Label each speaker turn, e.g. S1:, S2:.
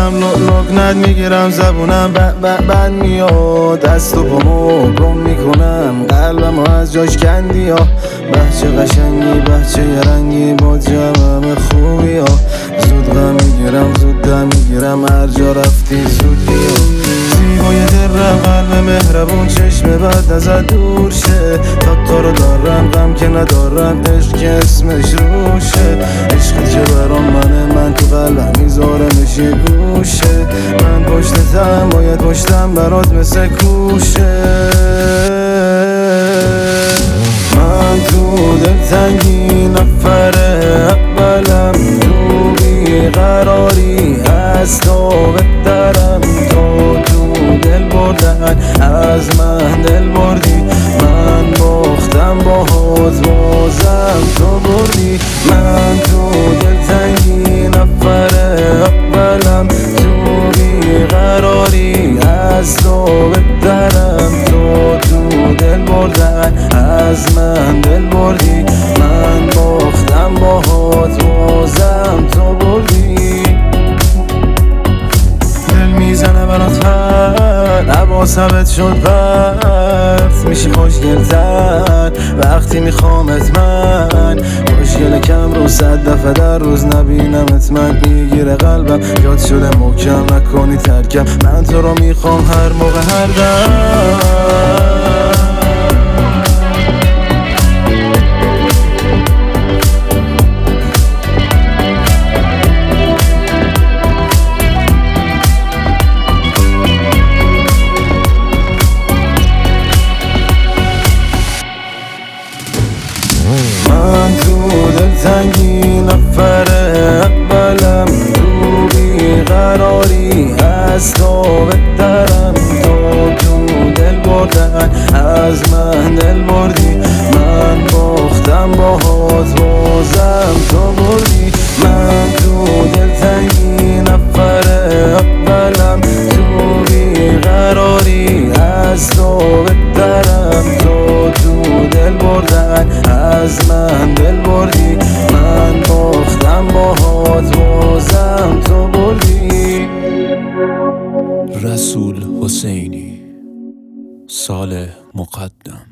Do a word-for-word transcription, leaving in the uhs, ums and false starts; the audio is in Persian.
S1: میرم لکنت میگیرم زبونم بد میاد، دست و پامو گم میکنم، قلبمو از جاش کندی ها. بچه قشنگی بچه یه رنگی با جمعم خوبی ها. زود غم میگیرم زود دم میگیرم، هر جا رفتی زود بیا. زیبای درم قلب مهربون، چشم بد ازت دور شه. تا تو رو دارم غم که ندارم، عشق که اسمش روشه. عشقی که برام منه، من تو قلبم میذارمش یه گوشه. من پشتتم باید پشتم برات مثل کوشه. من تو دلتنگی نفر اولم، تو بیقراری از تو بهترم. تو تو دل بردن از من دل بردی، من باختم باهات بازم تو بردی. من تو دلتنگی نفر اولم، تو بیقراری از تو بهترم. تو تو دل بردن از من دل بردی، من باختم باهات بازم تو بردی. دل میزنه برات هر حواسمت شد پرت، میشی خوشگلتر وقتی میخوامت. من خوشگل کم رو صد دفعه در روز نبینمت، من میگیره قلبم، یاد شده محکم نکنی ترکم. من تو رو میخوام هر موقع هر دم. من تو دلتنگی نفر اولم، تو بیقراری از تو بهترم. تو تو دل بردن از من دل بردی، من باختم باهات بازم تو بردی. من تو دلتنگی نفر اولم، تو بیقراری از تو بهترم. تو تو دل بردن از من دل بردی، من باختم باهات بازم تو بردی.
S2: رسول حسینی، سال مقدم.